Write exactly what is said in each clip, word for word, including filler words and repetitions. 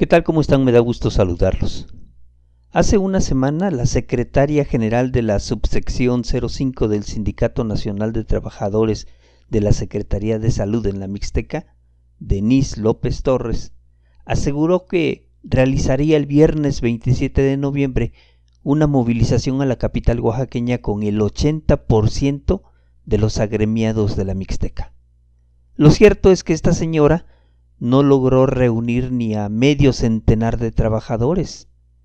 ¿Qué tal? ¿Cómo están? Me da gusto saludarlos. Hace una semana, la secretaria general de la subsección cero cinco del Sindicato Nacional de Trabajadores de la Secretaría de Salud en la Mixteca, Denise López Torres, aseguró que realizaría el viernes veintisiete de noviembre una movilización a la capital oaxaqueña con el ochenta por ciento de los agremiados de la Mixteca. Lo cierto es que esta señora no logró reunir ni a medio centenar de trabajadores.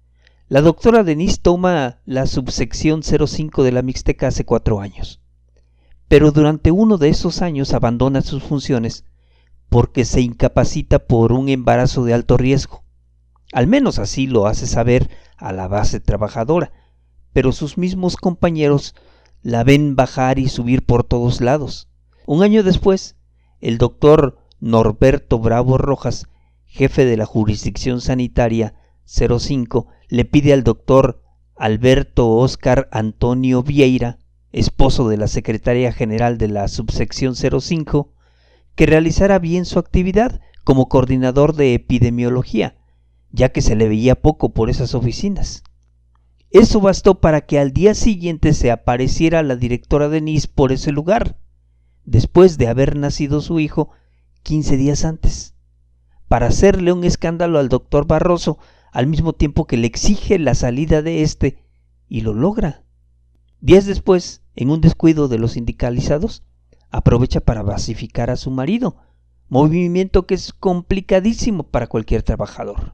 La doctora Denise toma la subsección cero cinco de la Mixteca hace cuatro años, pero durante uno de esos años abandona sus funciones porque se incapacita por un embarazo de alto riesgo. Al menos así lo hace saber a la base trabajadora, pero sus mismos compañeros la ven bajar y subir por todos lados. Un año después, el doctor Norberto Bravo Rojas, jefe de la jurisdicción sanitaria cero cinco, le pide al doctor Alberto Óscar Antonio Vieira, esposo de la secretaria general de la subsección cero cinco, que realizara bien su actividad como coordinador de epidemiología, ya que se le veía poco por esas oficinas. Eso bastó para que al día siguiente se apareciera la directora Denise por ese lugar, después de haber nacido su hijo quince días antes, para hacerle un escándalo al doctor Barroso, al mismo tiempo que le exige la salida de este, y lo logra. Días después, en un descuido de los sindicalizados, aprovecha para basificar a su marido, movimiento que es complicadísimo para cualquier trabajador.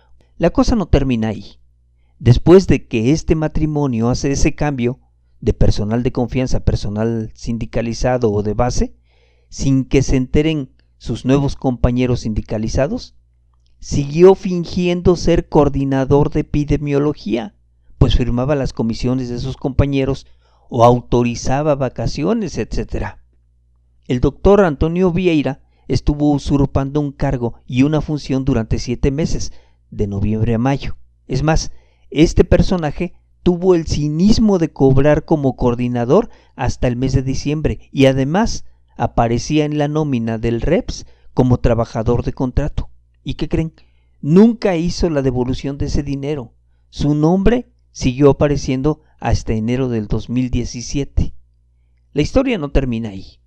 La cosa no termina ahí. Después de que este matrimonio hace ese cambio de personal de confianza a personal sindicalizado o de base, sin que se enteren sus nuevos compañeros sindicalizados, siguió fingiendo ser coordinador de epidemiología, pues firmaba las comisiones de sus compañeros o autorizaba vacaciones, etcétera. El doctor Antonio Vieira estuvo usurpando un cargo y una función durante siete meses, de noviembre a mayo. Es más, este personaje tuvo el cinismo de cobrar como coordinador hasta el mes de diciembre y además aparecía en la nómina del R E P S como trabajador de contrato. ¿Y qué creen? Nunca hizo la devolución de ese dinero. Su nombre siguió apareciendo hasta enero del dos mil diecisiete. La historia no termina ahí.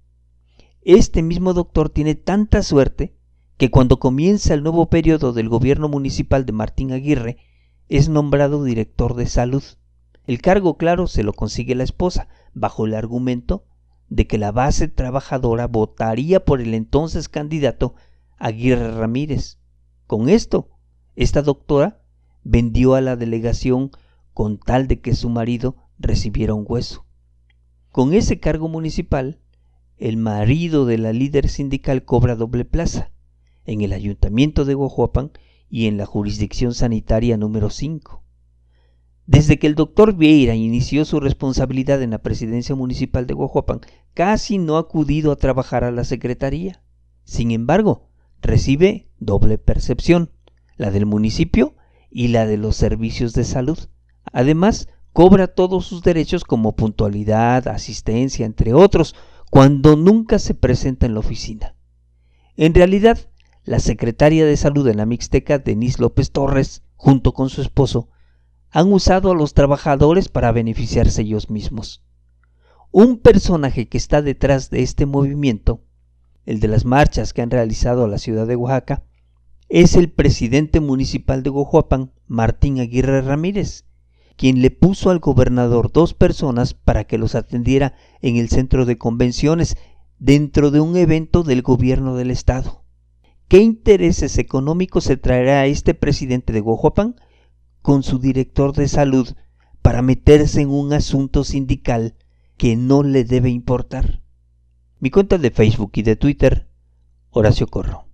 Este mismo doctor tiene tanta suerte que cuando comienza el nuevo periodo del gobierno municipal de Martín Aguirre, es nombrado director de salud. El cargo, claro, se lo consigue la esposa, bajo el argumento de que la base trabajadora votaría por el entonces candidato Aguirre Ramírez. Con esto, esta doctora vendió a la delegación con tal de que su marido recibiera un hueso. Con ese cargo municipal, el marido de la líder sindical cobra doble plaza, en el ayuntamiento de Guajuapan y en la jurisdicción sanitaria número cinco. Desde que el doctor Vieira inició su responsabilidad en la presidencia municipal de Guajuapan, casi no ha acudido a trabajar a la secretaría. Sin embargo, recibe doble percepción, la del municipio y la de los servicios de salud. Además, cobra todos sus derechos como puntualidad, asistencia, entre otros, cuando nunca se presenta en la oficina. En realidad, la secretaria de salud en la Mixteca, Denise López Torres, junto con su esposo, han usado a los trabajadores para beneficiarse ellos mismos. Un personaje que está detrás de este movimiento, el de las marchas que han realizado a la ciudad de Oaxaca, es el presidente municipal de Guajuapan, Martín Aguirre Ramírez, quien le puso al gobernador dos personas para que los atendiera en el centro de convenciones dentro de un evento del gobierno del estado. ¿Qué intereses económicos se traerá a este presidente de Guajuapan con su director de salud para meterse en un asunto sindical que no le debe importar? Mi cuenta de Facebook y de Twitter, Horacio Corro.